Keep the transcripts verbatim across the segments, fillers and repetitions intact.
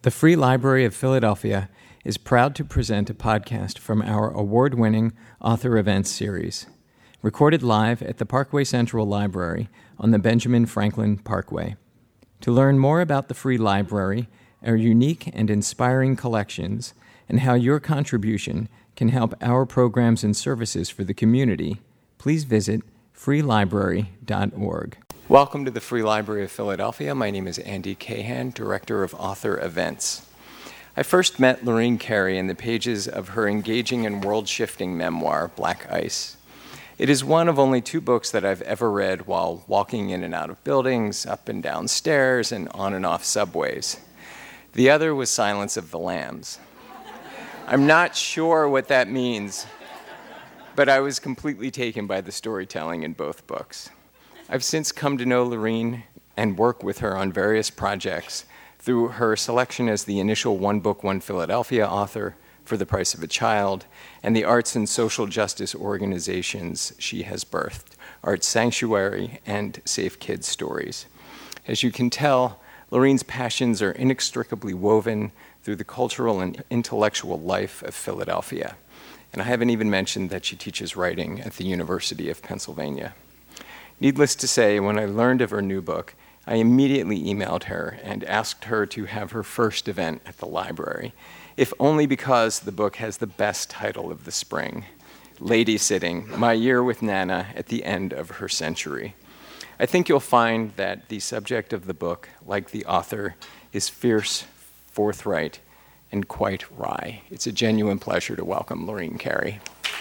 The Free Library of Philadelphia is proud to present a podcast from our award-winning Author Events series, recorded live at the Parkway Central Library on the Benjamin Franklin Parkway. To learn more about the Free Library, our unique and inspiring collections, and how your contribution can help our programs and services for the community, please visit free library dot org. Welcome to the Free Library of Philadelphia. My name is Andy Cahan, Director of Author Events. I first met Lorene Cary in the pages of her engaging and world-shifting memoir, Black Ice. It is one of only two books that I've ever read while walking in and out of buildings, up and down stairs, and on and off subways. The other was Silence of the Lambs. I'm not sure what that means, but I was completely taken by the storytelling in both books. I've since come to know Lorene and work with her on various projects through her selection as the initial One Book, One Philadelphia author for The Price of a Child and the arts and social justice organizations she has birthed, Art Sanctuary and Safe Kids Stories. As you can tell, Lorene's passions are inextricably woven through the cultural and intellectual life of Philadelphia. And I haven't even mentioned that she teaches writing at the University of Pennsylvania. Needless to say, when I learned of her new book, I immediately emailed her and asked her to have her first event at the library, if only because the book has the best title of the spring, Lady Sitting, My Year with Nana at the End of Her Century. I think you'll find that the subject of the book, like the author, is fierce, forthright, and quite wry. It's a genuine pleasure to welcome Lorene Cary.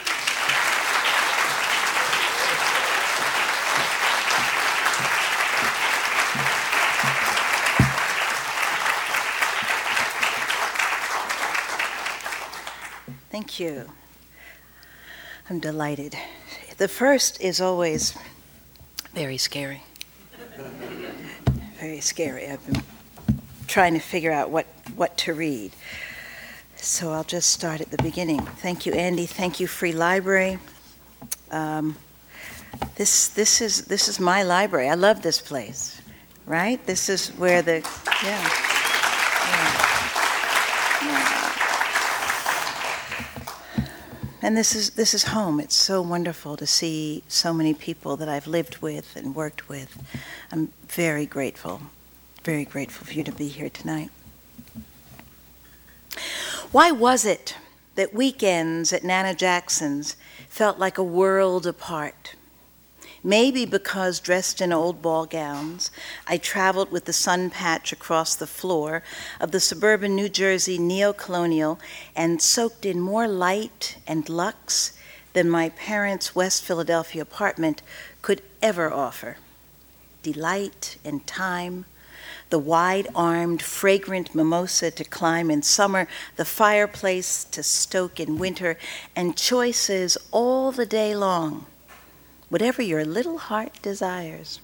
Thank you. I'm delighted. The first is always very scary. Very scary. I've been trying to figure out what, what to read. So I'll just start at the beginning. Thank you, Andy. Thank you, Free Library. Um, this this is this is my library. I love this place, right? This is where the yeah. yeah. yeah. And this is this is home. It's so wonderful to see so many people that I've lived with and worked with. I'm very grateful, very grateful for you to be here tonight. Why was it that weekends at Nana Jackson's felt like a world apart? Maybe because dressed in old ball gowns, I traveled with the sun patch across the floor of the suburban New Jersey neo-colonial and soaked in more light and luxe than my parents' West Philadelphia apartment could ever offer. Delight and time, the wide-armed, fragrant mimosa to climb in summer, the fireplace to stoke in winter, and choices all the day long. Whatever your little heart desires.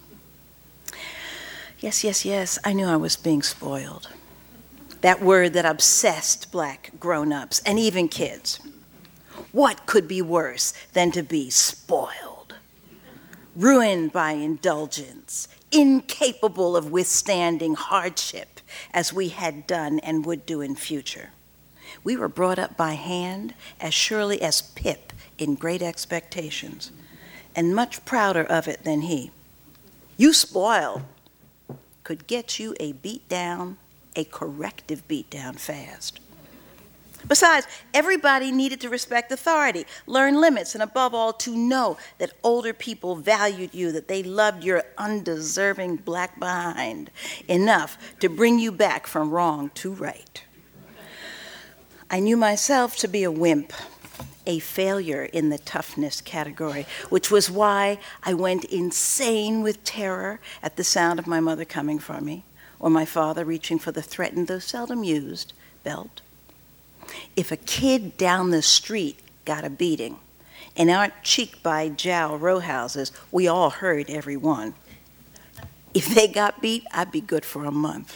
Yes, yes, yes, I knew I was being spoiled. That word that obsessed Black grown-ups and even kids. What could be worse than to be spoiled? Ruined by indulgence, incapable of withstanding hardship as we had done and would do in future. We were brought up by hand as surely as Pip in Great Expectations, and much prouder of it than he. You spoil could get you a beat down, a corrective beat down fast. Besides, everybody needed to respect authority, learn limits, and above all, to know that older people valued you, that they loved your undeserving Black behind enough to bring you back from wrong to right. I knew myself to be a wimp, a failure in the toughness category, which was why I went insane with terror at the sound of my mother coming for me, or my father reaching for the threatened, though seldom used, belt. If a kid down the street got a beating, in our cheek-by-jowl row houses, we all heard every one. If they got beat, I'd be good for a month.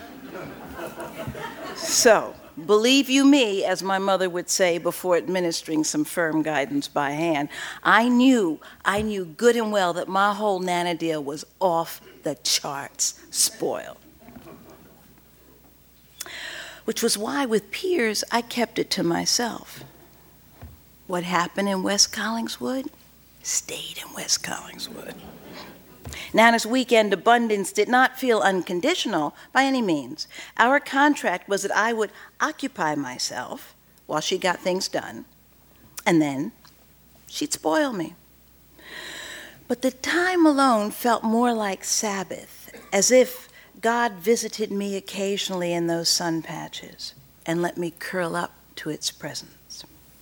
So, believe you me, as my mother would say before administering some firm guidance by hand, I knew, I knew good and well that my whole Nana deal was off the charts spoiled. which was why with peers I kept it to myself. What happened in West Collingswood stayed in West Collingswood. Nana's weekend abundance did not feel unconditional by any means. Our contract was that I would occupy myself while she got things done, and then she'd spoil me. But the time alone felt more like Sabbath, as if God visited me occasionally in those sun patches and let me curl up to its presence.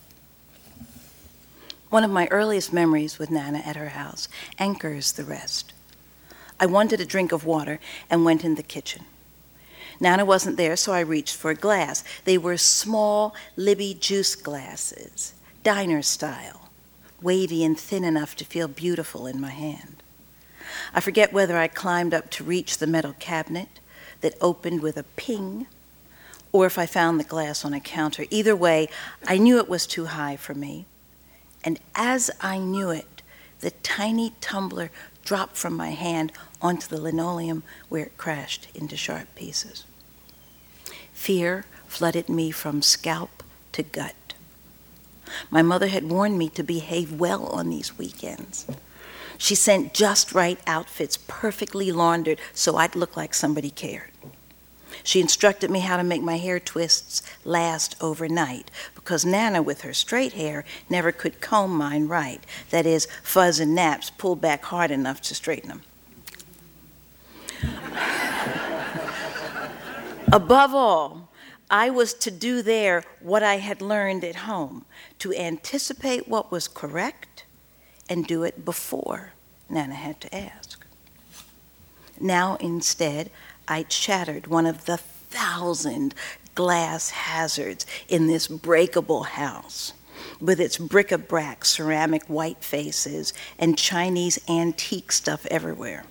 One of my earliest memories with Nana at her house anchors the rest. I wanted a drink of water and went in the kitchen. Nana wasn't there, so I reached for a glass. They were small Libby juice glasses, diner style, wavy and thin enough to feel beautiful in my hand. I forget whether I climbed up to reach the metal cabinet that opened with a ping, or if I found the glass on a counter. Either way, I knew it was too high for me. And as I knew it, the tiny tumbler dropped from my hand onto the linoleum where it crashed into sharp pieces. Fear flooded me from scalp to gut. My mother had warned me to behave well on these weekends. She sent just right outfits, perfectly laundered, so I'd look like somebody cared. She instructed me how to make my hair twists last overnight, because Nana, with her straight hair, never could comb mine right. That is, fuzz and naps pulled back hard enough to straighten them. Above all, I was to do there what I had learned at home, to anticipate what was correct and do it before Nana had to ask. Now, instead, I shattered one of the thousand glass hazards in this breakable house, with its bric-a-brac ceramic white faces and Chinese antique stuff everywhere.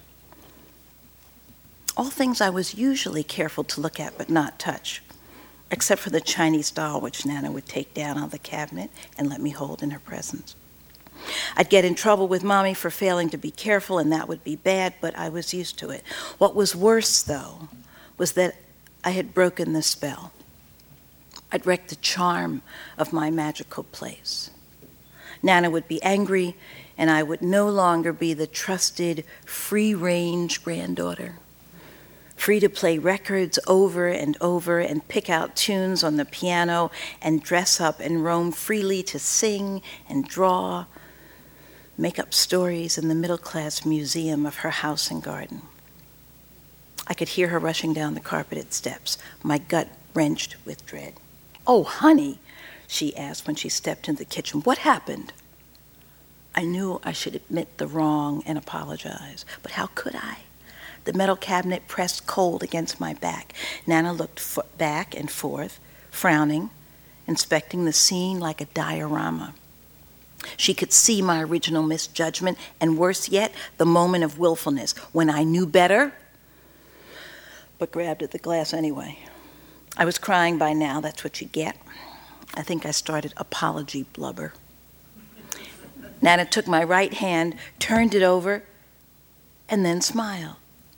All things I was usually careful to look at but not touch, except for the Chinese doll which Nana would take down out of the cabinet and let me hold in her presence. I'd get in trouble with Mommy for failing to be careful, and that would be bad, but I was used to it. What was worse, though, was that I had broken the spell. I'd wrecked the charm of my magical place. Nana would be angry, and I would no longer be the trusted, free-range granddaughter, free to play records over and over and pick out tunes on the piano and dress up and roam freely to sing and draw, make up stories in the middle-class museum of her house and garden. I could hear her rushing down the carpeted steps, my gut wrenched with dread. "Oh, honey," she asked when she stepped into the kitchen, "what happened?" I knew I should admit the wrong and apologize, but how could I? The metal cabinet pressed cold against my back. Nana looked fo- back and forth, frowning, inspecting the scene like a diorama. She could see my original misjudgment, and worse yet, the moment of willfulness, when I knew better, but grabbed at the glass anyway. I was crying by now, that's what you get. I think I started apology blubber. Nana took my right hand, turned it over, and then smiled.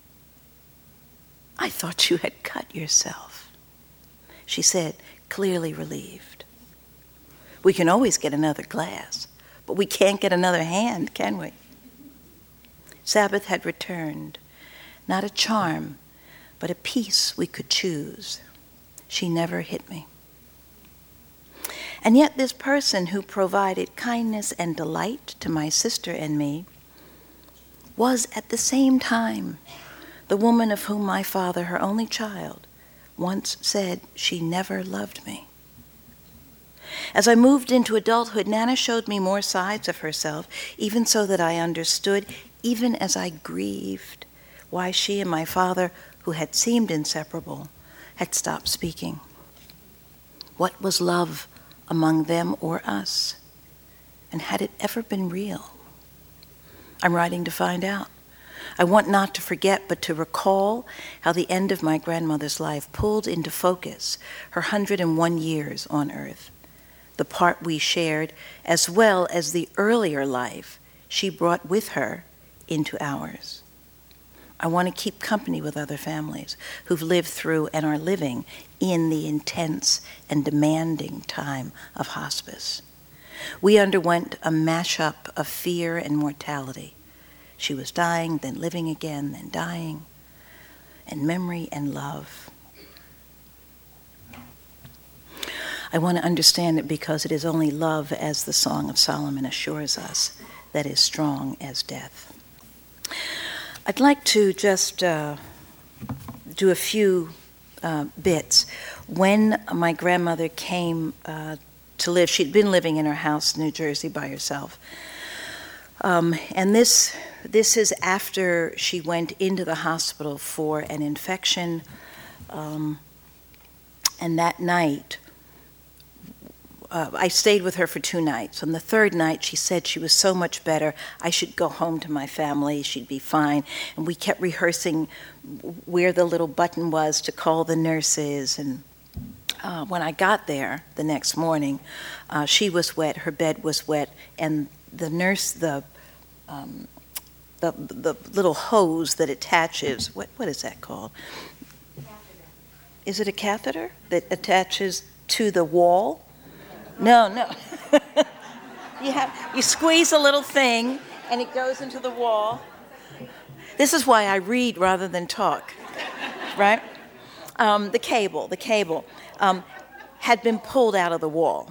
"I thought you had cut yourself," she said, clearly relieved. "We can always get another glass, but we can't get another hand, can we?" Sabbath had returned, not a charm, but a peace we could choose. She never hit me. And yet this person who provided kindness and delight to my sister and me was at the same time the woman of whom my father, her only child, once said she never loved me. As I moved into adulthood, Nana showed me more sides of herself, even so that I understood, even as I grieved, why she and my father, who had seemed inseparable, had stopped speaking. What was love among them or us? And had it ever been real? I'm writing to find out. I want not to forget, but to recall how the end of my grandmother's life pulled into focus her hundred and one years on earth, the part we shared, as well as the earlier life she brought with her into ours. I want to keep company with other families who've lived through and are living in the intense and demanding time of hospice. We underwent a mashup of fear and mortality. She was dying, then living again, then dying, and memory and love. I want to understand it because it is only love, as the Song of Solomon assures us, that is strong as death. I'd like to just uh, do a few uh, bits. When my grandmother came uh, to live, she'd been living in her house in New Jersey by herself. Um, and this this is after she went into the hospital for an infection. Um, and that night, Uh, I stayed with her for two nights. On the third night, she said she was so much better, I should go home to my family, she'd be fine. And we kept rehearsing where the little button was to call the nurses. And uh, when I got there the next morning, uh, she was wet, her bed was wet, and the nurse, the um, the, the little hose that attaches, what what is that called? Catheter. Is it a catheter that attaches to the wall? No, no. you have you squeeze a little thing, and it goes into the wall. This is why I read rather than talk, right? Um, the cable, the cable um, had been pulled out of the wall.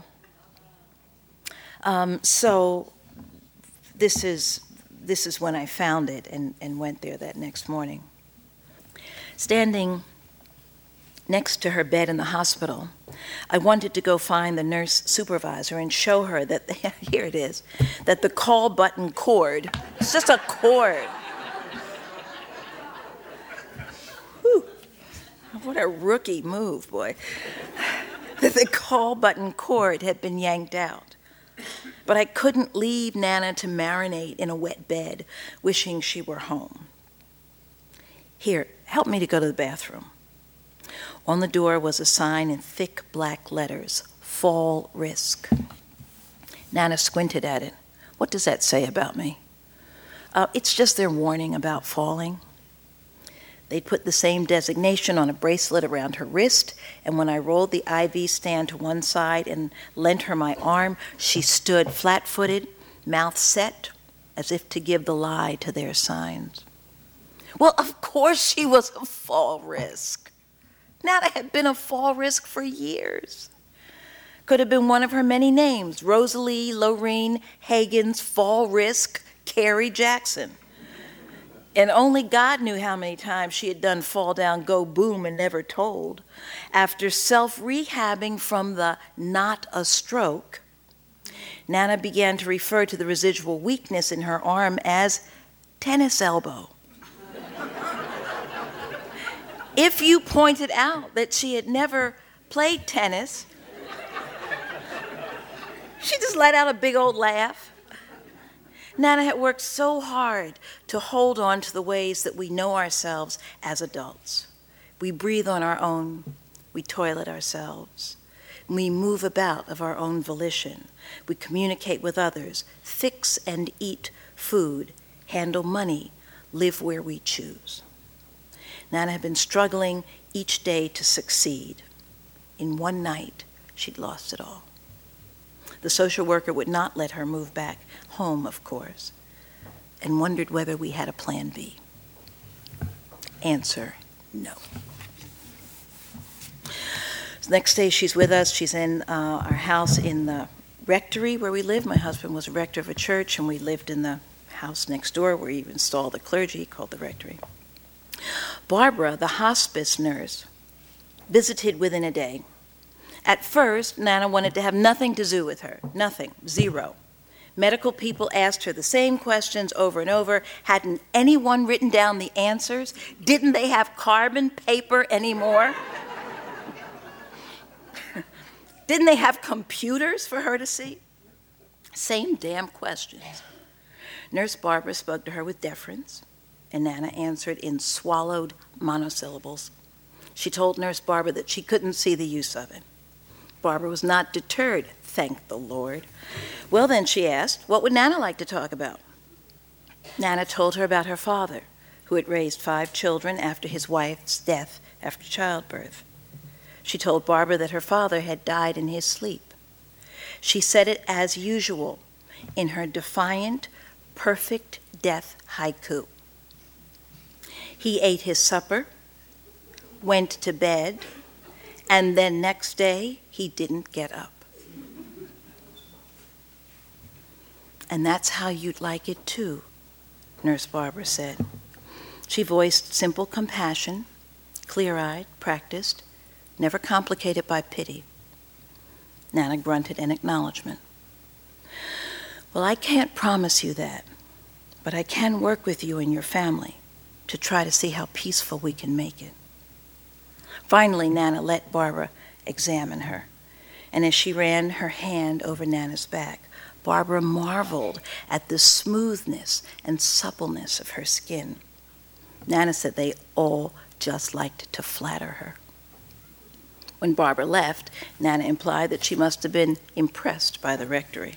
Um, so this is this is when I found it and, and went there that next morning. Standing next to her bed in the hospital, I wanted to go find the nurse supervisor and show her that, the, here it is, that the call button cord, it's just a cord. Whew. What a rookie move, boy. That the call button cord had been yanked out. But I couldn't leave Nana to marinate in a wet bed, wishing she were home. Here, help me to go to the bathroom. On the door was a sign in thick black letters, fall risk. Nana squinted at it. What does that say about me? Uh, it's just their warning about falling. They put the same designation on a bracelet around her wrist, and when I rolled the I V stand to one side and lent her my arm, she stood flat-footed, mouth set, as if to give the lie to their signs. Well, of course she was a fall risk. Nana had been a fall risk for years. Could have been one of her many names, Rosalie, Lorene, Hagens, Fall Risk, Carrie Jackson. And only God knew how many times she had done fall down, go boom, and never told. After self-rehabbing from the not a stroke, Nana began to refer to the residual weakness in her arm as tennis elbow. If you pointed out that she had never played tennis, she just let out a big old laugh. Nana had worked so hard to hold on to the ways that we know ourselves as adults. We breathe on our own, we toilet ourselves, we move about of our own volition, we communicate with others, fix and eat food, handle money, live where we choose. Nana had been struggling each day to succeed. In one night, she'd lost it all. The social worker would not let her move back home, of course, and wondered whether we had a plan B. Answer, no. So next day, she's with us. She's in uh, our house in the rectory where we live. My husband was a rector of a church, and we lived in the house next door where he installed the clergy called the rectory. Barbara, the hospice nurse, visited within a day. At first, Nana wanted to have nothing to do with her. Nothing. Zero. Medical people asked her the same questions over and over. Hadn't anyone written down the answers? Didn't they have carbon paper anymore? Didn't they have computers for her to see? Same damn questions. Nurse Barbara spoke to her with deference, and Nana answered in swallowed monosyllables. She told Nurse Barbara that she couldn't see the use of it. Barbara was not deterred, thank the Lord. Well then, she asked, what would Nana like to talk about? Nana told her about her father, who had raised five children after his wife's death after childbirth. She told Barbara that her father had died in his sleep. She said it as usual in her defiant, perfect death haiku. He ate his supper, went to bed, and then next day he didn't get up. And that's how you'd like it too, Nurse Barbara said. She voiced simple compassion, clear-eyed, practiced, never complicated by pity. Nana grunted an acknowledgement. Well, I can't promise you that, but I can work with you and your family to try to see how peaceful we can make it. Finally, Nana let Barbara examine her, and as she ran her hand over Nana's back, Barbara marveled at the smoothness and suppleness of her skin. Nana said they all just liked to flatter her. When Barbara left, Nana implied that she must have been impressed by the rectory.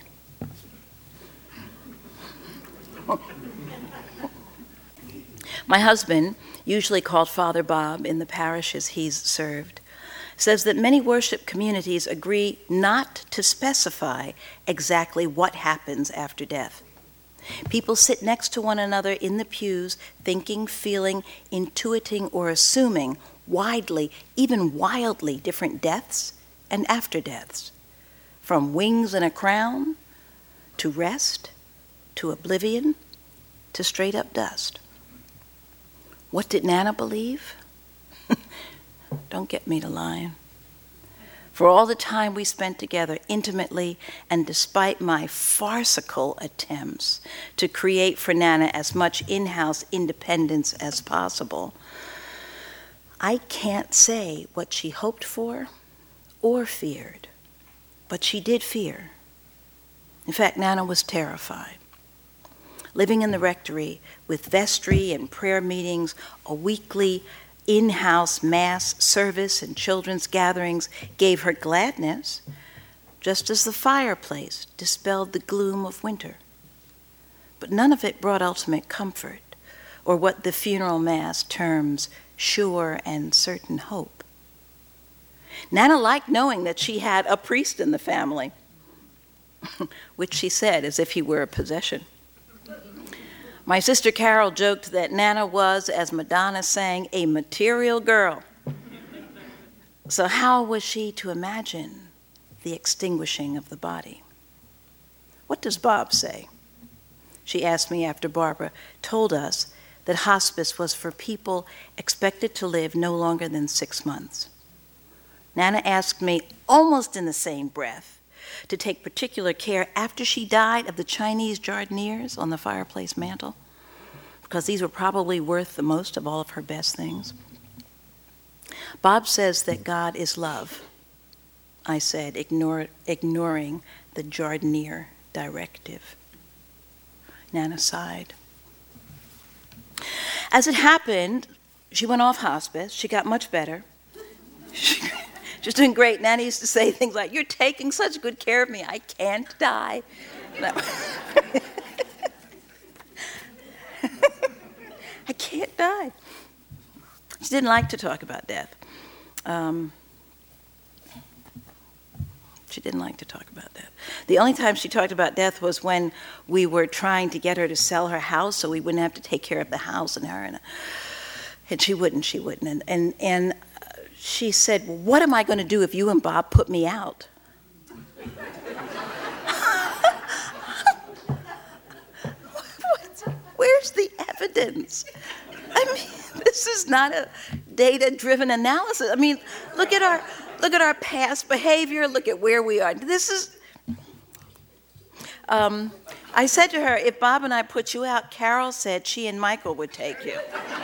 My husband, usually called Father Bob in the parishes he's served, says that many worship communities agree not to specify exactly what happens after death. People sit next to one another in the pews, thinking, feeling, intuiting, or assuming widely, even wildly different deaths and after deaths, from wings and a crown, to rest, to oblivion, to straight up dust. What did Nana believe? Don't get me to lying. For all the time we spent together intimately, and despite my farcical attempts to create for Nana as much in-house independence as possible, I can't say what she hoped for or feared, but she did fear. In fact, Nana was terrified. Living in the rectory with vestry and prayer meetings, a weekly in-house mass service and children's gatherings gave her gladness, just as the fireplace dispelled the gloom of winter. But none of it brought ultimate comfort, or what the funeral mass terms sure and certain hope. Nana liked knowing that she had a priest in the family, which she said as if he were a possession. My sister Carol joked that Nana was, as Madonna sang, a material girl. So how was she to imagine the extinguishing of the body? What does Bob say? She asked me after Barbara told us that hospice was for people expected to live no longer than six months. Nana asked me, almost in the same breath, to take particular care after she died of the Chinese jardinières on the fireplace mantel, because these were probably worth the most of all of her best things. Bob says that God is love, I said, ignore, ignoring the jardinier directive. Nana sighed. As it happened, she went off hospice. She got much better. She, she was doing great. Nana used to say things like, "You're taking such good care of me, I can't die." I can't die. She didn't like to talk about death. Um, she didn't like to talk about death. The only time she talked about death was when we were trying to get her to sell her house so we wouldn't have to take care of the house and her. And, and she wouldn't, she wouldn't. And, and, and she said, "Well, what am I going to do if you and Bob put me out?" Where's the evidence? I mean, this is not a data-driven analysis. I mean, look at our look at our past behavior. Look at where we are. This is. Um, I said to her, "If Bob and I put you out," Carol said she and Michael would take you,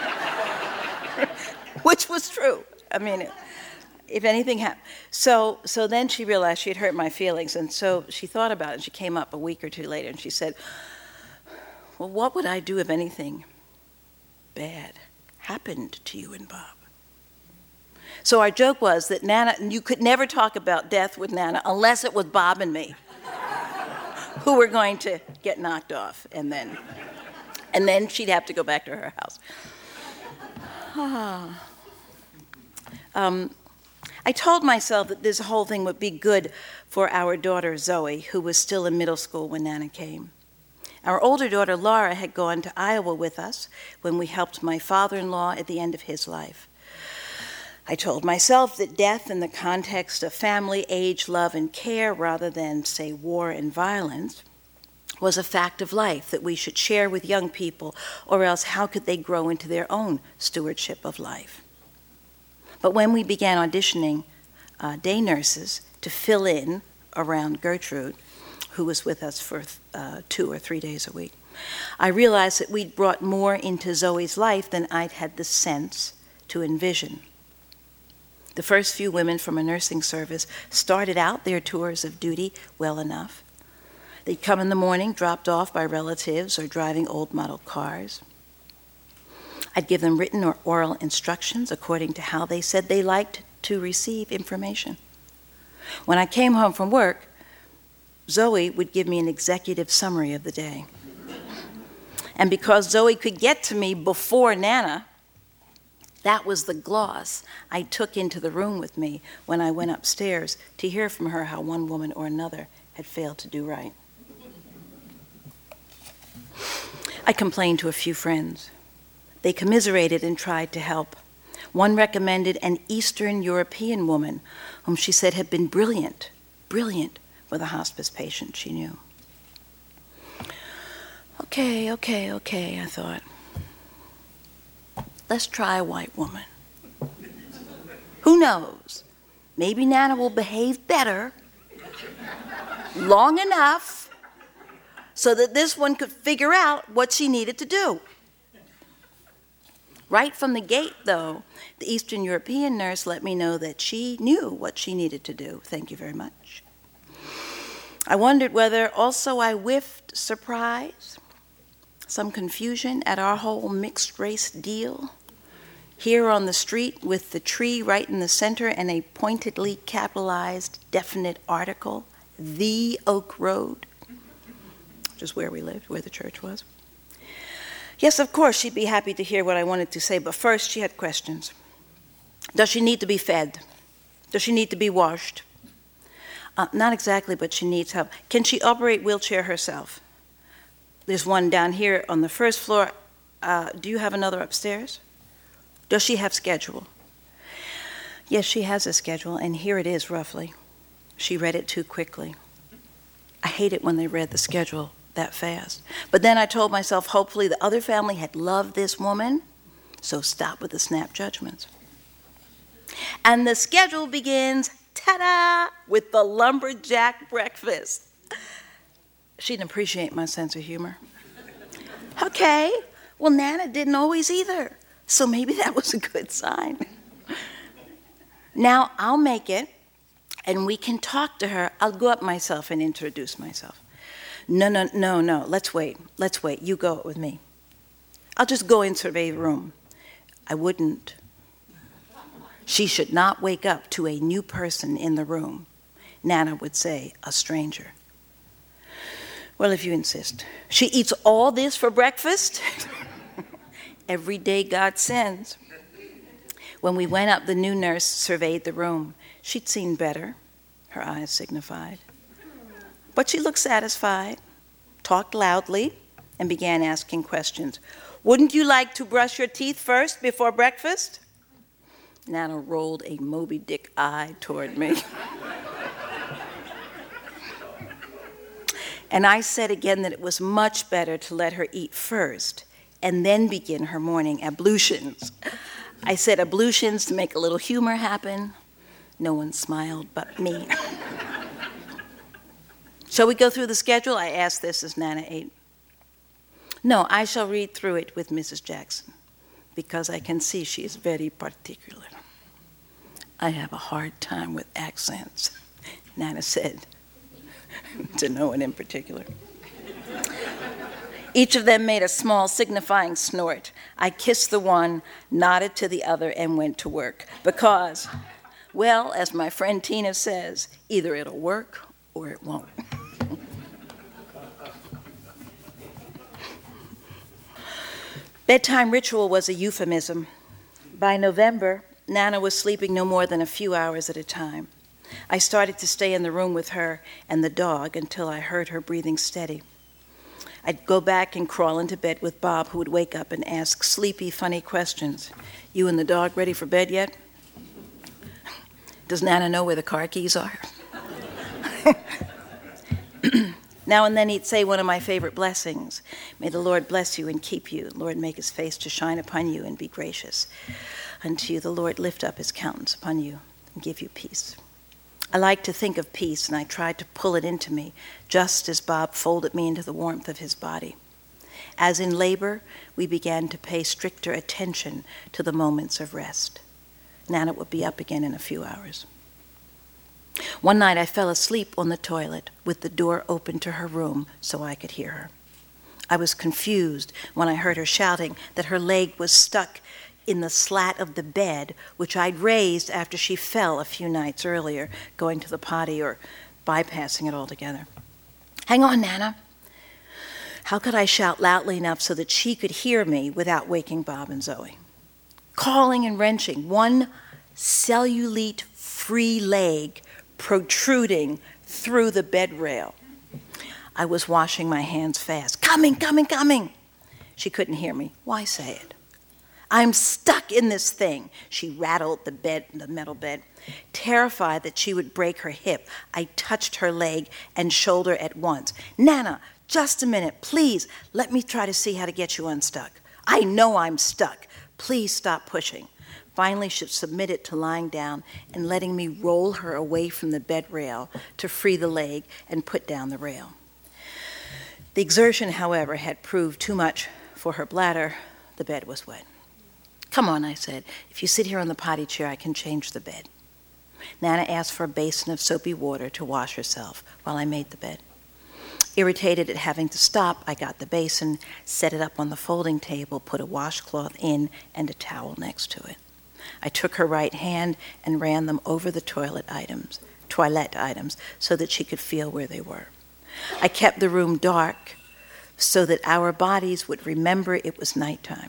which was true. I mean, if anything happened. So, so then she realized she had hurt my feelings, and so she thought about it. And she came up a week or two later, and she said, "Well, what would I do if anything bad happened to you and Bob?" So our joke was that Nana, you could never talk about death with Nana unless it was Bob and me who were going to get knocked off, and then, and then she'd have to go back to her house. um, I told myself that this whole thing would be good for our daughter Zoe, who was still in middle school when Nana came. Our older daughter Laura had gone to Iowa with us when we helped my father-in-law at the end of his life. I told myself that death in the context of family, age, love, and care, rather than, say, war and violence, was a fact of life that we should share with young people, or else how could they grow into their own stewardship of life? But when we began auditioning uh, day nurses to fill in around Gertrude, who was with us for uh, two or three days a week, I realized that we'd brought more into Zoe's life than I'd had the sense to envision. The first few women from a nursing service started out their tours of duty well enough. They'd come in the morning, dropped off by relatives or driving old model cars. I'd give them written or oral instructions according to how they said they liked to receive information. When I came home from work, Zoe would give me an executive summary of the day. And because Zoe could get to me before Nana, that was the gloss I took into the room with me when I went upstairs to hear from her how one woman or another had failed to do right. I complained to a few friends. They commiserated and tried to help. One recommended an Eastern European woman whom she said had been brilliant, brilliant with a hospice patient she knew. Okay, okay, okay, I thought. Let's try a white woman. Who knows? Maybe Nana will behave better long enough so that this one could figure out what she needed to do. Right from the gate, though, the Eastern European nurse let me know that she knew what she needed to do. Thank you very much. I wondered whether also I whiffed surprise, some confusion at our whole mixed race deal. Here on the street with the tree right in the center and a pointedly capitalized definite article, The Oak Road, which is where we lived, where the church was. Yes, of course, she'd be happy to hear what I wanted to say, but first she had questions. Does she need to be fed? Does she need to be washed? Uh, not exactly, but she needs help. Can she operate wheelchair herself? There's one down here on the first floor. Uh, do you have another upstairs? Does she have schedule? Yes, she has a schedule, and here it is, roughly. She read it too quickly. I hate it when they read the schedule that fast. But then I told myself, hopefully the other family had loved this woman, so stop with the snap judgments. And the schedule begins, ta-da, with the lumberjack breakfast. She didn't appreciate my sense of humor. Okay, well, Nana didn't always either, so maybe that was a good sign. Now I'll make it, and we can talk to her. I'll go up myself and introduce myself. No, no, no, no, let's wait, let's wait. You go with me. I'll just go and survey the room. I wouldn't. She should not wake up to a new person in the room. Nana would say, a stranger. Well, if you insist. She eats all this for breakfast? Every day God sends. When we went up, the new nurse surveyed the room. She'd seen better, her eyes signified. But she looked satisfied, talked loudly, and began asking questions. Wouldn't you like to brush your teeth first before breakfast? Nana rolled a Moby Dick eye toward me. And I said again that it was much better to let her eat first and then begin her morning ablutions. I said ablutions to make a little humor happen. No one smiled but me. Shall we go through the schedule? I asked this as Nana ate. No, I shall read through it with Missus Jackson, because I can see she is very particular. I have a hard time with accents, Nana said, to no one in particular. Each of them made a small signifying snort. I kissed the one, nodded to the other, and went to work, because, well, as my friend Tina says, either it'll work or it won't. Bedtime ritual was a euphemism. By November, Nana was sleeping no more than a few hours at a time. I started to stay in the room with her and the dog until I heard her breathing steady. I'd go back and crawl into bed with Bob, who would wake up and ask sleepy, funny questions. You and the dog ready for bed yet? Does Nana know where the car keys are? Now and then he'd say one of my favorite blessings. May the Lord bless you and keep you. The Lord make his face to shine upon you and be gracious unto you. The Lord lift up his countenance upon you and give you peace. I like to think of peace, and I tried to pull it into me, just as Bob folded me into the warmth of his body. As in labor, we began to pay stricter attention to the moments of rest. Nana would be up again in a few hours. One night I fell asleep on the toilet with the door open to her room so I could hear her. I was confused when I heard her shouting that her leg was stuck in the slat of the bed, which I'd raised after she fell a few nights earlier, going to the potty or bypassing it altogether. Hang on, Nana. How could I shout loudly enough so that she could hear me without waking Bob and Zoe? Calling and wrenching, one cellulite-free leg protruding through the bed rail. I was washing my hands fast. Coming, coming, coming. She couldn't hear me. Why say it? I'm stuck in this thing. She rattled the bed, the metal bed. Terrified that she would break her hip, I touched her leg and shoulder at once. Nana, just a minute, please. Let me try to see how to get you unstuck. I know I'm stuck. Please stop pushing. Finally, she submitted to lying down and letting me roll her away from the bed rail to free the leg and put down the rail. The exertion, however, had proved too much for her bladder. The bed was wet. Come on, I said. If you sit here on the potty chair, I can change the bed. Nana asked for a basin of soapy water to wash herself while I made the bed. Irritated at having to stop, I got the basin, set it up on the folding table, put a washcloth in and a towel next to it. I took her right hand and ran them over the toilet items, toilette items, so that she could feel where they were. I kept the room dark so that our bodies would remember it was nighttime.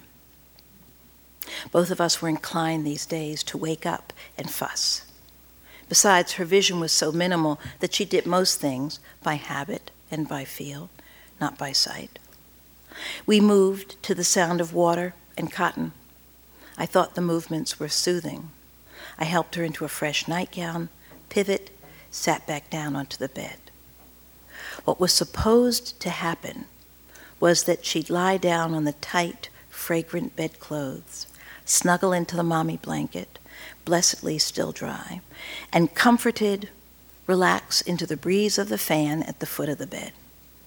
Both of us were inclined these days to wake up and fuss. Besides, her vision was so minimal that she did most things by habit and by feel, not by sight. We moved to the sound of water and cotton. I thought the movements were soothing. I helped her into a fresh nightgown, pivot, sat back down onto the bed. What was supposed to happen was that she'd lie down on the tight, fragrant bedclothes, snuggle into the mommy blanket, blessedly still dry, and comforted, relax into the breeze of the fan at the foot of the bed.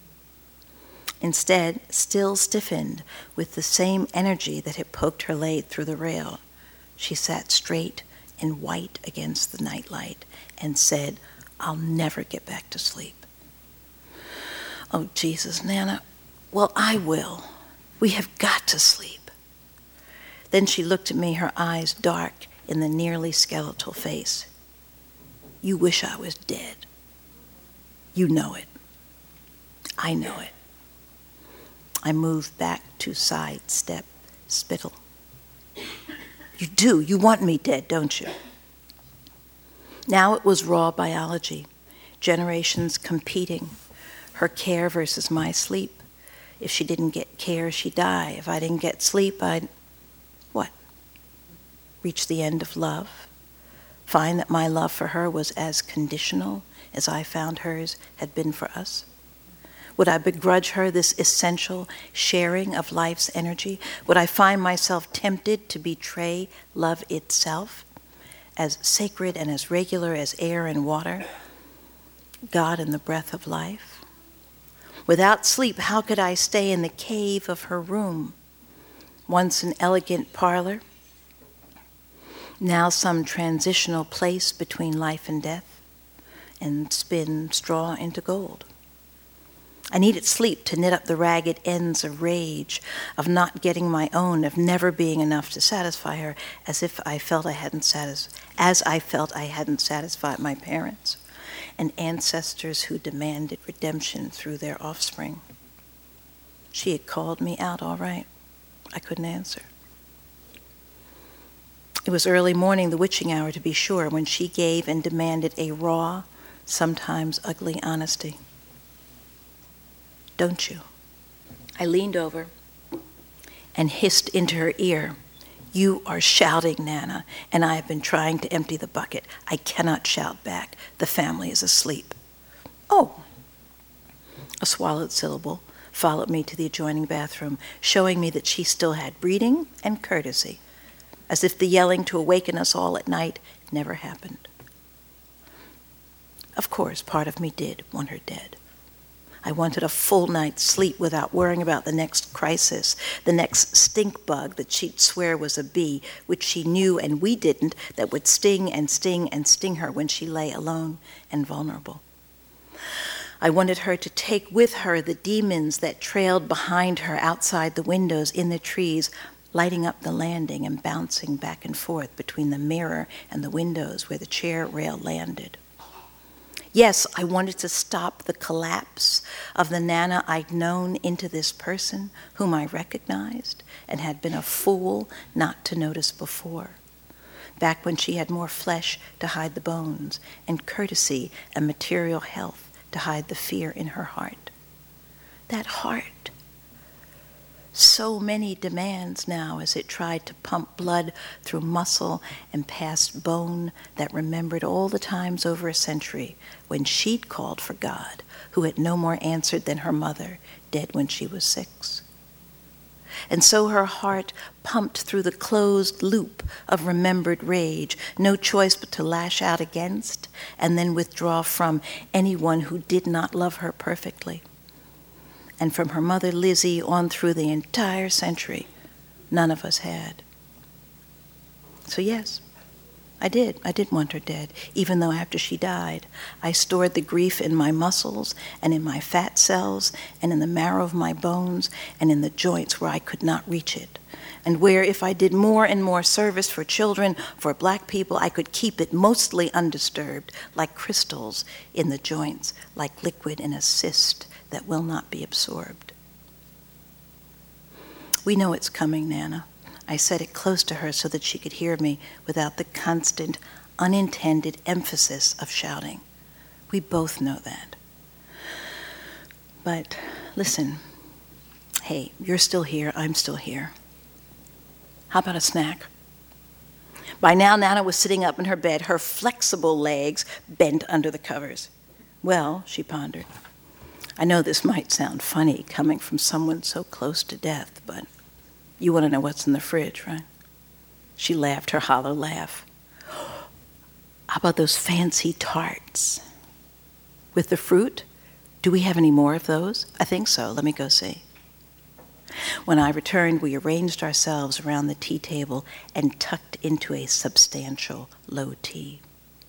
Instead, still stiffened with the same energy that had poked her leg through the rail, she sat straight and white against the nightlight and said, I'll never get back to sleep. Oh, Jesus, Nana, well, I will. We have got to sleep. Then she looked at me, her eyes dark in the nearly skeletal face. You wish I was dead. You know it. I know it. I moved back to sidestep spittle. You do. You want me dead, don't you? Now it was raw biology, generations competing, her care versus my sleep. If she didn't get care, she'd die. If I didn't get sleep, I'd, what? Reach the end of love? Find that my love for her was as conditional as I found hers had been for us? Would I begrudge her this essential sharing of life's energy? Would I find myself tempted to betray love itself, as sacred and as regular as air and water, God and the breath of life? Without sleep, how could I stay in the cave of her room, once an elegant parlor, now some transitional place between life and death, and spin straw into gold? I needed sleep to knit up the ragged ends of rage, of not getting my own, of never being enough to satisfy her, as if I felt I hadn't satis- as I felt I hadn't satisfied my parents and ancestors who demanded redemption through their offspring. She had called me out, all right. I couldn't answer. It was early morning, the witching hour to be sure, when she gave and demanded a raw, sometimes ugly honesty. Don't you? I leaned over and hissed into her ear, you are shouting, Nana, and I have been trying to empty the bucket. I cannot shout back. The family is asleep. Oh. A swallowed syllable followed me to the adjoining bathroom, showing me that she still had breeding and courtesy, as if the yelling to awaken us all at night never happened. Of course, part of me did want her dead. I wanted a full night's sleep without worrying about the next crisis, the next stink bug that she'd swear was a bee, which she knew and we didn't, that would sting and sting and sting her when she lay alone and vulnerable. I wanted her to take with her the demons that trailed behind her outside the windows in the trees, lighting up the landing and bouncing back and forth between the mirror and the windows where the chair rail landed. Yes, I wanted to stop the collapse of the Nana I'd known into this person whom I recognized and had been a fool not to notice before, back when she had more flesh to hide the bones and courtesy and material health to hide the fear in her heart. That heart. So many demands now as it tried to pump blood through muscle and past bone that remembered all the times over a century when she'd called for God, who had no more answered than her mother, dead when she was six. And so her heart pumped through the closed loop of remembered rage, no choice but to lash out against and then withdraw from anyone who did not love her perfectly. And from her mother Lizzie on through the entire century, none of us had. So yes, I did. I did want her dead, even though after she died, I stored the grief in my muscles and in my fat cells and in the marrow of my bones and in the joints where I could not reach it, and where if I did more and more service for children, for black people, I could keep it mostly undisturbed, like crystals in the joints, like liquid in a cyst that will not be absorbed. We know it's coming, Nana. I said it close to her so that she could hear me without the constant, unintended emphasis of shouting. We both know that. But listen, hey, you're still here, I'm still here. How about a snack? By now, Nana was sitting up in her bed, her flexible legs bent under the covers. Well, she pondered, I know this might sound funny coming from someone so close to death, but you want to know what's in the fridge, right? She laughed her hollow laugh. How about those fancy tarts? With the fruit? Do we have any more of those? I think so. Let me go see. When I returned, we arranged ourselves around the tea table and tucked into a substantial low tea.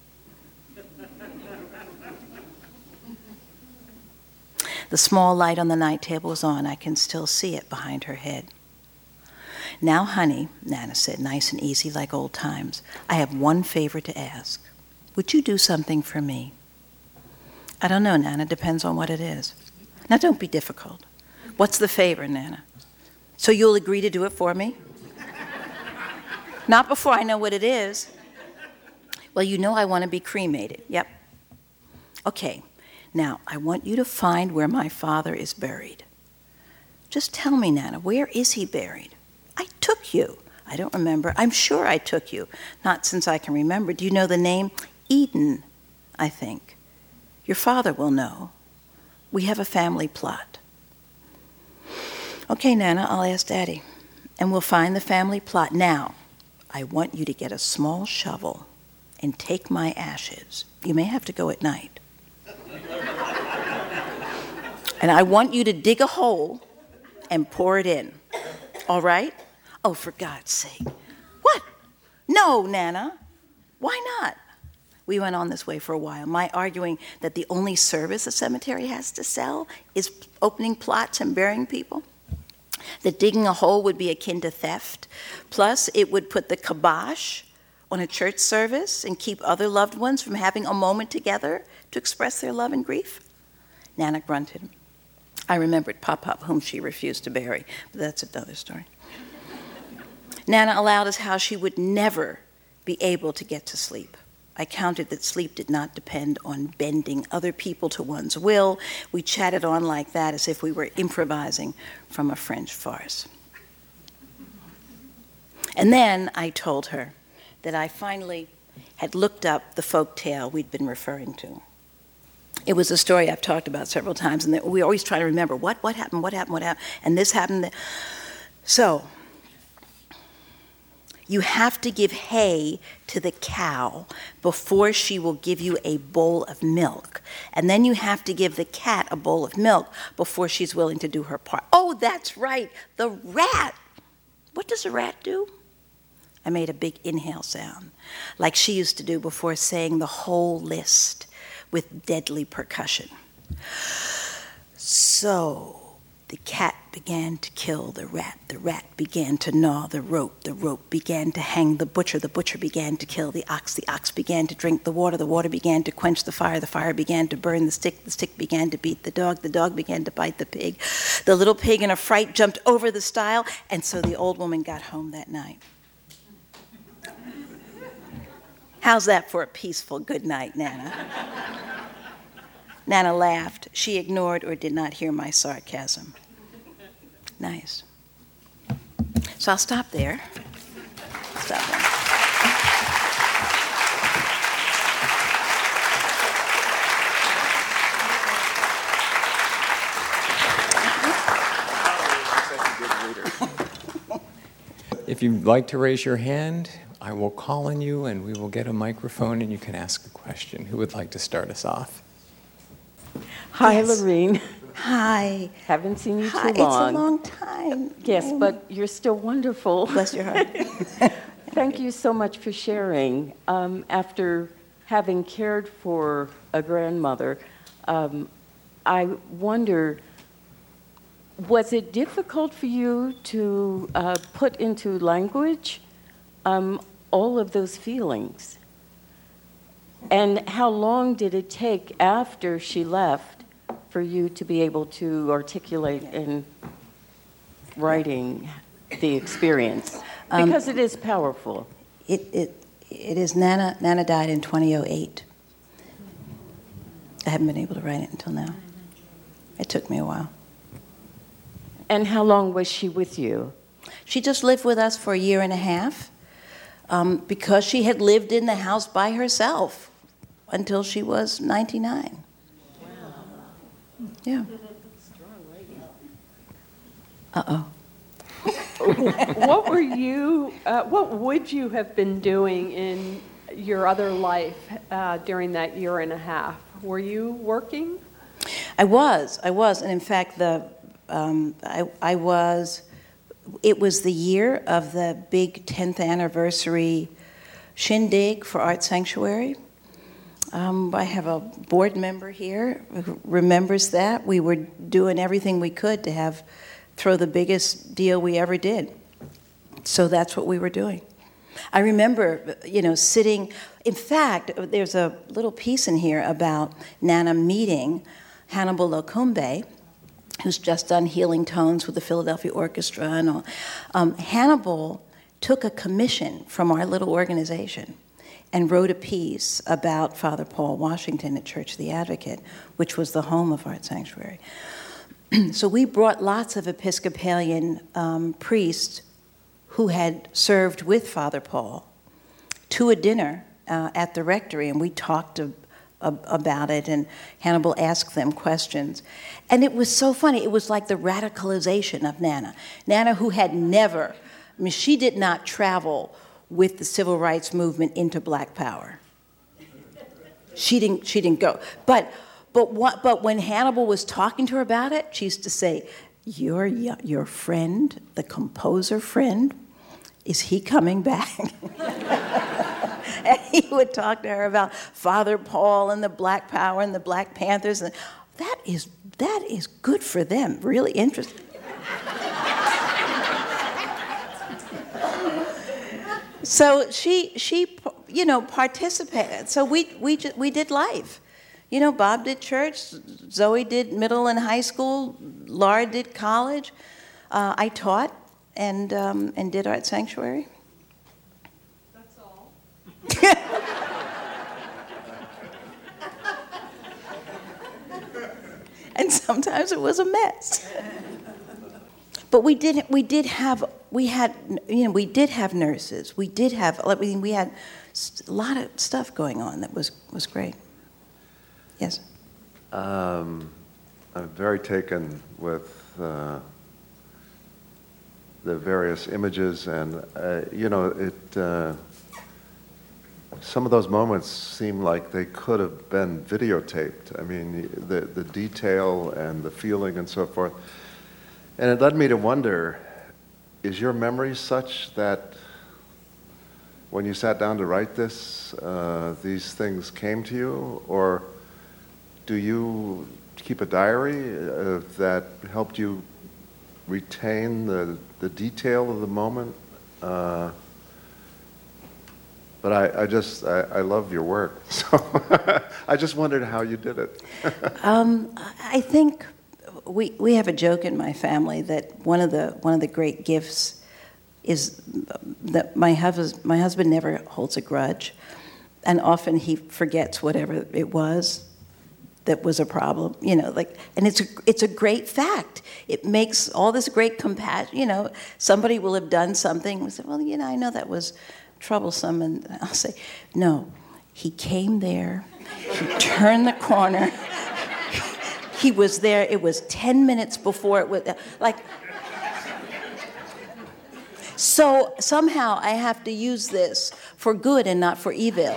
The small light on the night table was on. I can still see it behind her head. Now, honey, Nana said, nice and easy like old times, I have one favor to ask. Would you do something for me? I don't know, Nana. Depends on what it is. Now, don't be difficult. What's the favor, Nana? So you'll agree to do it for me? Not before I know what it is. Well, you know I want to be cremated. Yep. Okay. Now, I want you to find where my father is buried. Just tell me, Nana, where is he buried? I took you. I don't remember. I'm sure I took you. Not since I can remember. Do you know the name? Eden, I think. Your father will know. We have a family plot. Okay, Nana, I'll ask Daddy. And we'll find the family plot. Now, I want you to get a small shovel and take my ashes. You may have to go at night. And I want you to dig a hole and pour it in. All right? Oh, for God's sake. What? No, Nana. Why not? We went on this way for a while, my arguing that the only service a cemetery has to sell is opening plots and burying people. That digging a hole would be akin to theft. Plus, it would put the kibosh on a church service and keep other loved ones from having a moment together to express their love and grief. Nana grunted. I remembered Pop-Pop, whom she refused to bury, but that's another story. Nana allowed us how she would never be able to get to sleep. I counted that sleep did not depend on bending other people to one's will. We chatted on like that as if we were improvising from a French farce. And then I told her that I finally had looked up the folk tale we'd been referring to. It was a story I've talked about several times, and we always try to remember what, what happened, what happened, what happened, and this happened. So, you have to give hay to the cow before she will give you a bowl of milk. And then you have to give the cat a bowl of milk before she's willing to do her part. Oh, that's right, the rat. What does a rat do? I made a big inhale sound, like she used to do before saying the whole list with deadly percussion. So the cat began to kill the rat. The rat began to gnaw the rope. The rope began to hang the butcher. The butcher began to kill the ox. The ox began to drink the water. The water began to quench the fire. The fire began to burn the stick. The stick began to beat the dog. The dog began to bite the pig. The little pig in a fright jumped over the stile, and so the old woman got home that night. How's that for a peaceful good night, Nana? Nana laughed. She ignored or did not hear my sarcasm. Nice. So I'll stop there. Stop there. If you'd like to raise your hand, I will call on you and we will get a microphone and you can ask a question. Who would like to start us off? Hi, Yes. Lorene. Hi. Haven't seen you too Hi. long. It's a long time. Yes, but you're still wonderful. Bless your heart. Thank you so much for sharing. Um, after having cared for a grandmother, um, I wonder, was it difficult for you to uh, put into language um, all of those feelings? And how long did it take after she left for you to be able to articulate in writing the experience? Because um, it is powerful. It, it, it is, Nana, Nana died in twenty oh eight. I haven't been able to write it until now. It took me a while. And how long was she with you? She just lived with us for a year and a half um, because she had lived in the house by herself until she was ninety-nine. Wow. Yeah. Uh-oh. What were you, uh, what would you have been doing in your other life uh, during that year and a half? Were you working? I was, I was. And in fact, the um, I, I was, it was the year of the big tenth anniversary shindig for Art Sanctuary. Um, I have a board member here who remembers that. We were doing everything we could to have throw the biggest deal we ever did. So that's what we were doing. I remember, you know, sitting, in fact, there's a little piece in here about Nana meeting Hannibal Locumbe, who's just done Healing Tones with the Philadelphia Orchestra and all. Um, Hannibal took a commission from our little organization and wrote a piece about Father Paul Washington at Church of the Advocate, which was the home of Art Sanctuary. So we brought lots of Episcopalian um, priests who had served with Father Paul to a dinner uh, at the rectory, and we talked to, uh, about it, and Hannibal asked them questions. And it was so funny. It was like the radicalization of Nana. Nana, who had never, I mean, she did not travel with the civil rights movement into Black Power. She didn't, she didn't go. But But what, but when Hannibal was talking to her about it, she used to say, your, your friend, the composer friend, is he coming back? And he would talk to her about Father Paul and the Black Power and the Black Panthers. And that is, that is good for them, really interesting. So she, she, you know, participated. So we, we, we did life. You know, Bob did church, Zoe did middle and high school, Laura did college. Uh, I taught and um, and did Art Sanctuary. That's all. And sometimes it was a mess. But we did we did have we had you know we did have nurses. We did have I mean we had a lot of stuff going on that was was great. Yes. Um, I'm very taken with uh, the various images, and uh, you know it. Uh, some of those moments seem like they could have been videotaped. I mean, the the detail and the feeling and so forth. And it led me to wonder, is your memory such that when you sat down to write this, uh, these things came to you? Or do you keep a diary uh, that helped you retain the, the detail of the moment? Uh, but I, I just, I, I love your work. So I just wondered how you did it. um, I think... We we have a joke in my family that one of the one of the great gifts is that my husband my husband never holds a grudge, and often he forgets whatever it was that was a problem. You know, like, and it's a, it's a great fact. It makes all this great compassion. You know, somebody will have done something. We say, well, you know, I know that was troublesome, and I'll say, no, he came there, he turned the corner. He was there, it was ten minutes before it was, like, so somehow I have to use this for good and not for evil.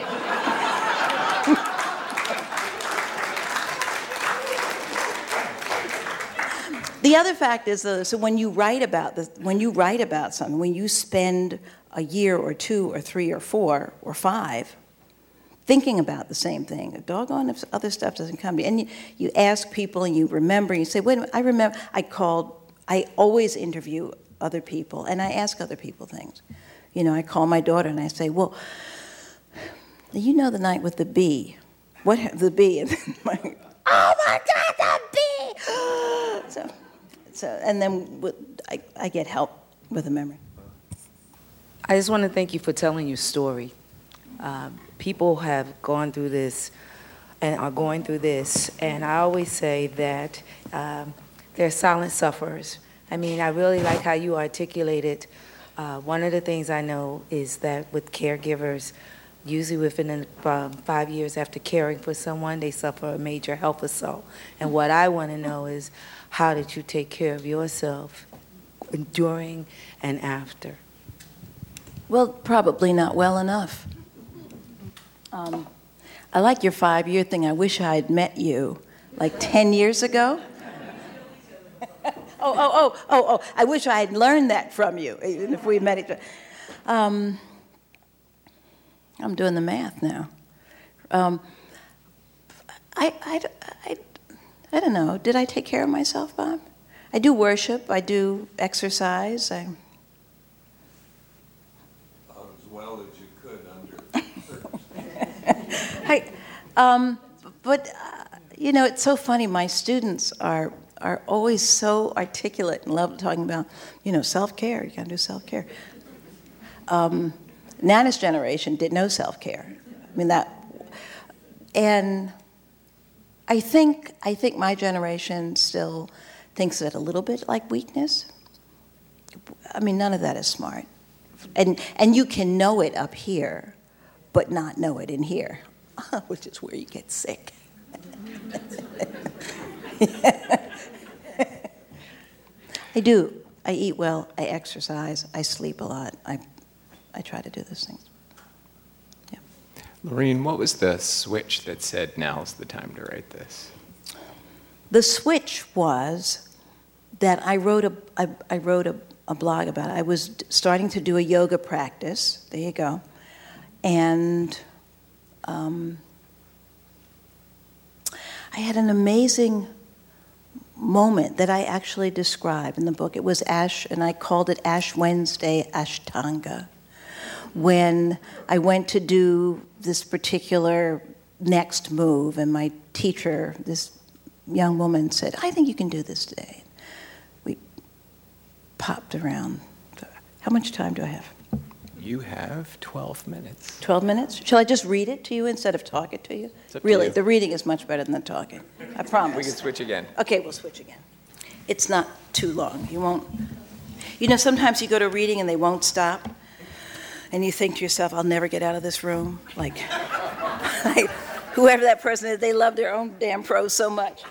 The other fact is, though, so when you write about this, when you write about something, when you spend a year or two or three or four or five thinking about the same thing, doggone if other stuff doesn't come to you. And you, you ask people and you remember, and you say, wait a minute, I remember, I called, I always interview other people, and I ask other people things. You know, I call my daughter and I say, well, you know the night with the bee. What, the bee? And then my, oh my God, the bee! so, so, and then I, I get help with the memory. I just want to thank you for telling your story. Um, people have gone through this and are going through this, and I always say that um, they're silent sufferers. I mean, I really like how you articulated. Uh, one of the things I know is that with caregivers, usually within um, five years after caring for someone, they suffer a major health assault. And what I want to know is, how did you take care of yourself during and after? Well, probably not well enough. Um, I like your five-year thing. I wish I had met you like ten years ago. oh, oh, oh, oh, oh. I wish I had learned that from you, even if we met each other. Um, I'm doing the math now. Um, I, I, I, I don't know. Did I take care of myself, Bob? I do worship. I do exercise. I... As well as you could under I, um, but, uh, you know, it's so funny. My students are are always so articulate and love talking about, you know, self-care. You got to do self-care. Um, Nana's generation did no self-care. I mean, that... And I think I think my generation still thinks of it a little bit like weakness. I mean, none of that is smart. And and you can know it up here, but not know it in here, which is where you get sick. I do. I eat well. I exercise. I sleep a lot. I, I try to do those things. Yeah. Lorene, what was the switch that said, now's the time to write this? The switch was that I wrote a, I, I wrote a, a blog about it. I was starting to do a yoga practice. There you go. And um, I had an amazing moment that I actually describe in the book. It was Ash, and I called it Ash Wednesday Ashtanga. When I went to do this particular next move, and my teacher, this young woman, said, I think you can do this today. We popped around. How much time do I have? You have twelve minutes. twelve minutes? Shall I just read it to you instead of talk it to you? It's up to Really, you. the reading is much better than the talking. I promise. We can switch again. Okay, we'll switch again. It's not too long. You won't. You know, sometimes you go to a reading and they won't stop, and you think to yourself, I'll never get out of this room. Like, like whoever that person is, they love their own damn prose so much.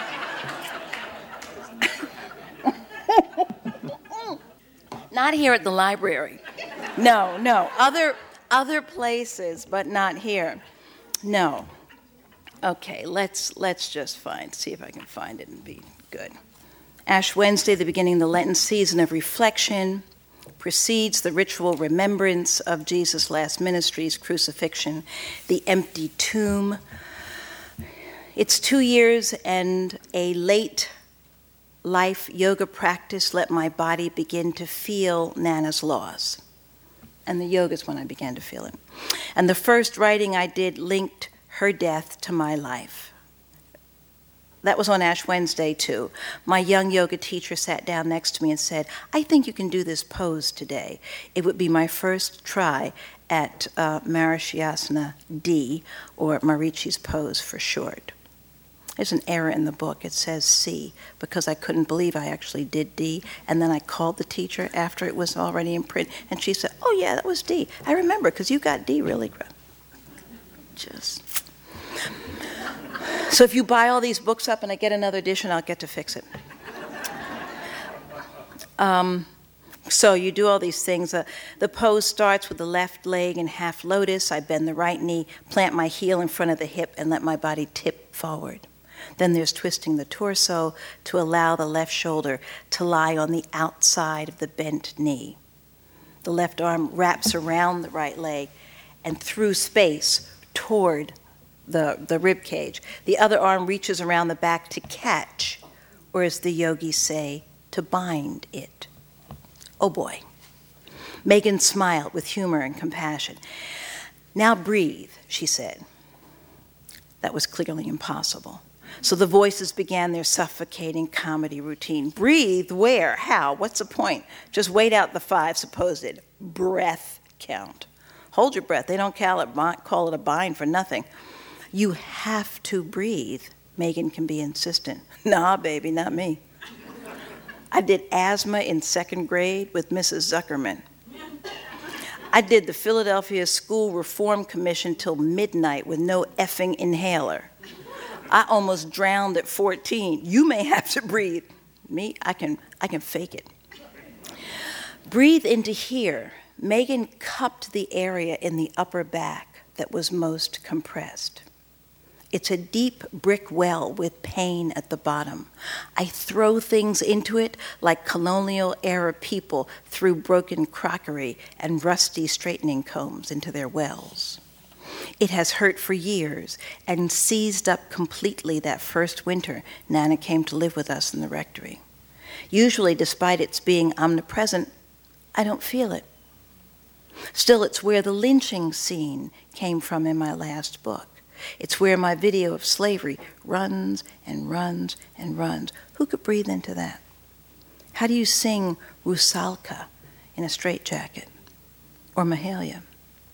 Not here at the library. No, no. Other other places, but not here. No. Okay, let's let's just find, see if I can find it and be good. Ash Wednesday, the beginning of the Lenten season of reflection, precedes the ritual remembrance of Jesus' last ministry's crucifixion, the empty tomb. It's two years and a late life yoga practice let my body begin to feel Nana's loss. And the yoga is when I began to feel it. And the first writing I did linked her death to my life. That was on Ash Wednesday, too. My young yoga teacher sat down next to me and said, I think you can do this pose today. It would be my first try at uh, Marichyasana D, or Marichi's pose for short. There's an error in the book. It says C, because I couldn't believe I actually did D. And then I called the teacher after it was already in print, and she said, oh, yeah, that was D. I remember, because you got D really good. Just... So if you buy all these books up and I get another edition, I'll get to fix it. Um, so you do all these things. Uh, the pose starts with the left leg in half lotus. I bend the right knee, plant my heel in front of the hip, and let my body tip forward. Then there's twisting the torso to allow the left shoulder to lie on the outside of the bent knee. The left arm wraps around the right leg and through space toward the, the rib cage. The other arm reaches around the back to catch, or as the yogis say, to bind it. Oh boy. Megan smiled with humor and compassion. Now breathe, she said. That was clearly impossible. So the voices began their suffocating comedy routine. Breathe where? How? What's the point? Just wait out the five supposed breath count. Hold your breath. They don't call it, call it a bind for nothing. You have to breathe. Megan can be insistent. Nah, baby, not me. I did asthma in second grade with Missus Zuckerman. I did the Philadelphia School Reform Commission till midnight with no effing inhaler. I almost drowned at fourteen. You may have to breathe. Me, I can, I can fake it. Breathe into here. Megan cupped the area in the upper back that was most compressed. It's a deep brick well with pain at the bottom. I throw things into it like colonial era people threw broken crockery and rusty straightening combs into their wells. It has hurt for years and seized up completely that first winter Nana came to live with us in the rectory. Usually, despite its being omnipresent, I don't feel it. Still, it's where the lynching scene came from in my last book. It's where my video of slavery runs and runs and runs. Who could breathe into that? How do you sing Rusalka in a straitjacket? Or Mahalia?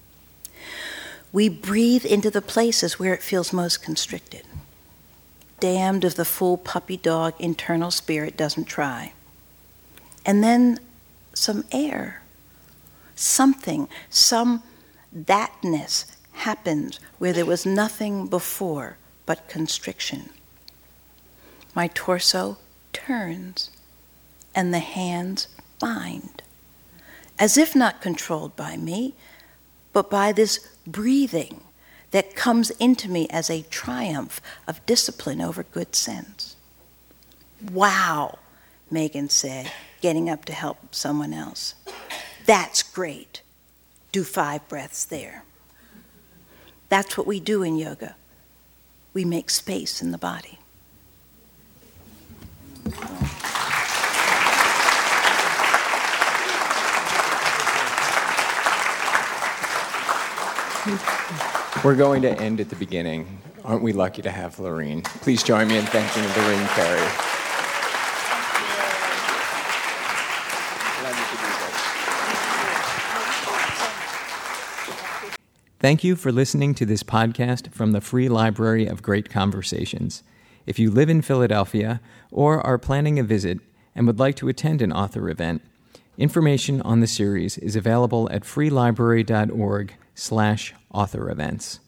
We breathe into the places where it feels most constricted. Damned if the full puppy dog internal spirit doesn't try. And then some air. Something, some thatness happens where there was nothing before but constriction. My torso turns and the hands bind, as if not controlled by me, but by this breathing that comes into me as a triumph of discipline over good sense. Wow, Megan said, getting up to help someone else. That's great. Do five breaths there. That's what we do in yoga. We make space in the body. We're going to end at the beginning. Aren't we lucky to have Lorene? Please join me in thanking Lorene Carey. Thank you for listening to this podcast from the Free Library of Great Conversations. If you live in Philadelphia or are planning a visit and would like to attend an author event, information on the series is available at freelibrary dot org slash author events.